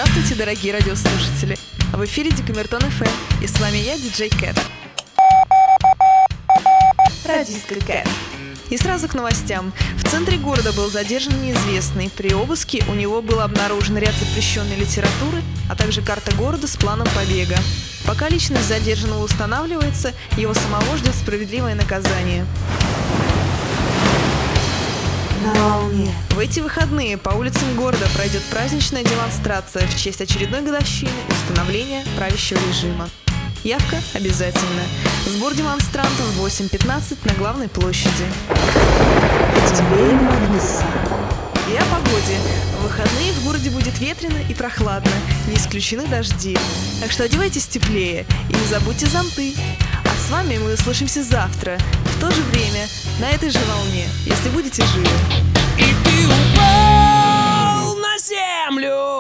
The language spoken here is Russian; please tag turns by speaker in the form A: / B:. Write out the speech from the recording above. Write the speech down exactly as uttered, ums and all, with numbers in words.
A: Здравствуйте, дорогие радиослушатели! В эфире Декамертон эф эм, и с вами я, диджей Кэт. Радистка Кэт. И сразу к новостям. В центре города был задержан неизвестный. При обыске у него был обнаружен ряд запрещенной литературы, а также карта города с планом побега. Пока личность задержанного устанавливается, его самого ждет справедливое наказание.
B: На волне.
A: В эти выходные по улицам города пройдет праздничная демонстрация в честь очередной годовщины установления правящего режима. Явка обязательна. Сбор демонстрантов в восемь пятнадцать на главной площади.
B: Теперь небеса.
A: И о погоде. В выходные в городе будет ветрено и прохладно, не исключены дожди. Так что одевайтесь теплее и не забудьте зонты. А с вами мы услышимся завтра, в то же время, на этой же волне, если будете живы.
C: И ты упал на землю.